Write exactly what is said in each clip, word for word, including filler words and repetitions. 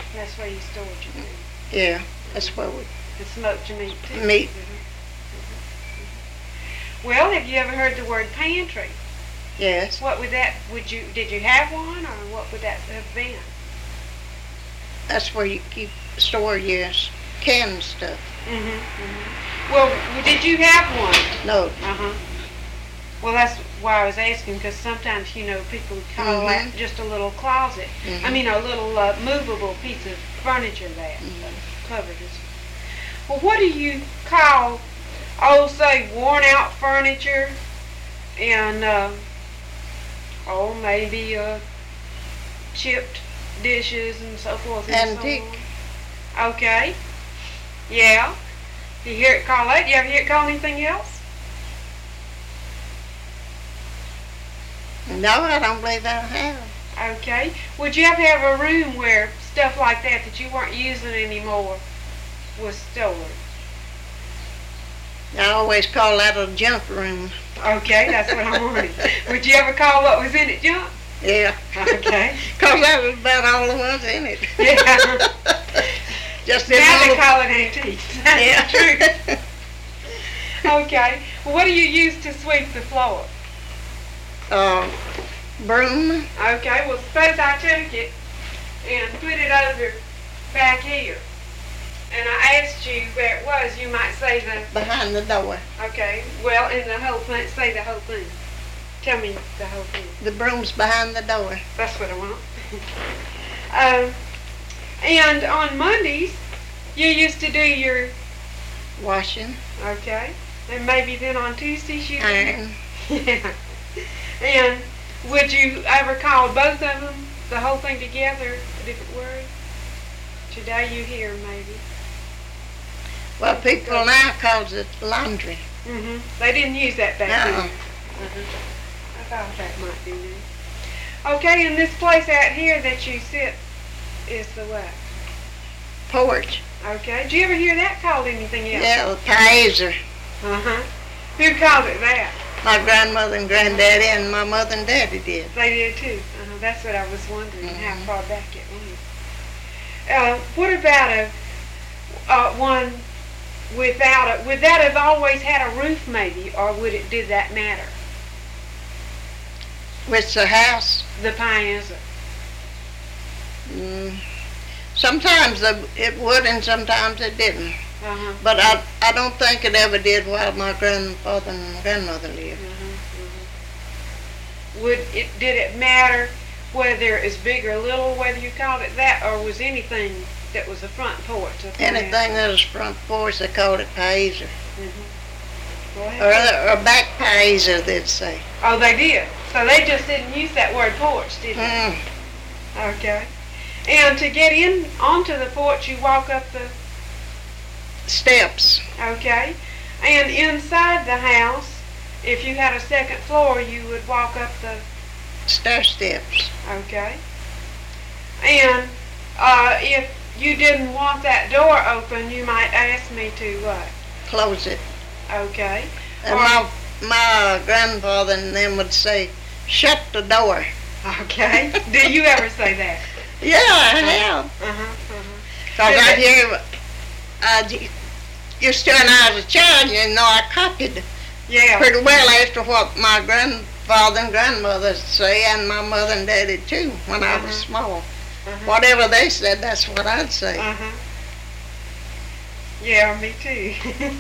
That's where you stored your meat. Yeah, that's where we And smoked your meat too. meat. Mm-hmm. Well, have you ever heard the word pantry? Yes. What would that, would you, did you have one, or what would that have been? That's where you keep store your canned stuff. Mm-hmm, mm-hmm. Well, did you have one? No. Uh-huh. Well, that's why I was asking, because sometimes, you know, people call Mhm. that just a little closet. Mhm. I mean, a little uh, movable piece of furniture there, Mhm. uh, covered. As well, what do you call, oh, say, worn out furniture and, uh, oh, maybe uh, chipped dishes and so forth and Antique. so on? Okay. Yeah. You hear it called that? You ever hear it called anything else? No, I don't believe I have. Okay. Would you ever have a room where stuff like that that you weren't using anymore was stored? I always call that a junk room. Okay, that's what I wanted. Would you ever call what was in it junk? Yeah. Okay. Because that was about all the ones in it. Yeah. Just them Now they little- call it antiques. That's Yeah. the truth. Okay. Well, what do you use to sweep the floor? uh, broom. Okay, well, suppose I took it and put it over back here, and I asked you where it was, you might say the, Behind the door. okay, well, in the whole thing, say the whole thing. Tell me the whole thing. The broom's behind the door. That's what I want. um, and on Mondays, you used to do your, Washing. okay, and maybe then on Tuesdays you do. Iron. Yeah. And would you ever call both of them, the whole thing together, a different word? Today you hear maybe. Well, people now calls it laundry. Mhm. They didn't use that back No. then. Uh-huh. I thought that might be new. Okay, and this place out here that you sit is the what? Porch. Okay. Did you ever hear that called anything else? Yeah, the paiser. Uh huh. Who called it that? My grandmother and granddaddy and my mother and daddy did. They did too. Uh-huh. That's what I was wondering, how Mhm. far back it went. Uh, what about a uh, one without a? Would that have always had a roof, maybe, or would it? Did that matter? Which the house, The piazza. mm, sometimes the, it would and sometimes it didn't. Uh huh. But I, I don't think it ever did while my grandfather and grandmother lived. Would it? Did it matter whether it was big or little, whether you called it that, or was anything that was the front porch? a piazza? Anything that was front porch, they called it paiser. Mhm. Go Or, ahead. or back paiser, they'd say. Oh, they did. So they just didn't use that word porch, did they? Mm. Okay. And to get in onto the porch, you walk up the, Steps. okay. And inside the house, if you had a second floor, you would walk up the, Stair steps. okay. And uh, if you didn't want that door open, you might ask me to what? Close it. Okay. And Or- my, my grandfather and them would say, shut the door. Okay. Do you ever say that? Yeah, I have. Uh-huh. Uh-huh. Because Did I it- hear, I used to when I was a child, you know, I copied Yeah. pretty well after what my grandfather and grandmother say, and my mother and daddy too, when I was Uh-huh. small. Uh-huh. Whatever they said, that's what I'd say. Uh-huh. Yeah, me too.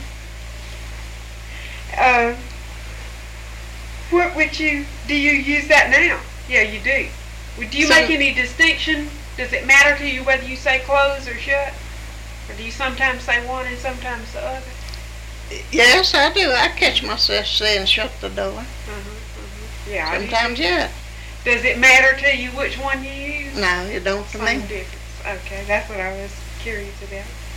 uh, what would you, do you use that now? Yeah, you do. Would you Some- make any distinction? Does it matter to you whether you say close or shut? Or do you sometimes say one and sometimes the other? Yes, I do. I catch myself saying shut the door. Uh-huh, uh-huh. Yeah, I do Sometimes, too. yeah. Does it matter to you which one you use? No, it don't to Same me. difference. Okay, that's what I was curious about.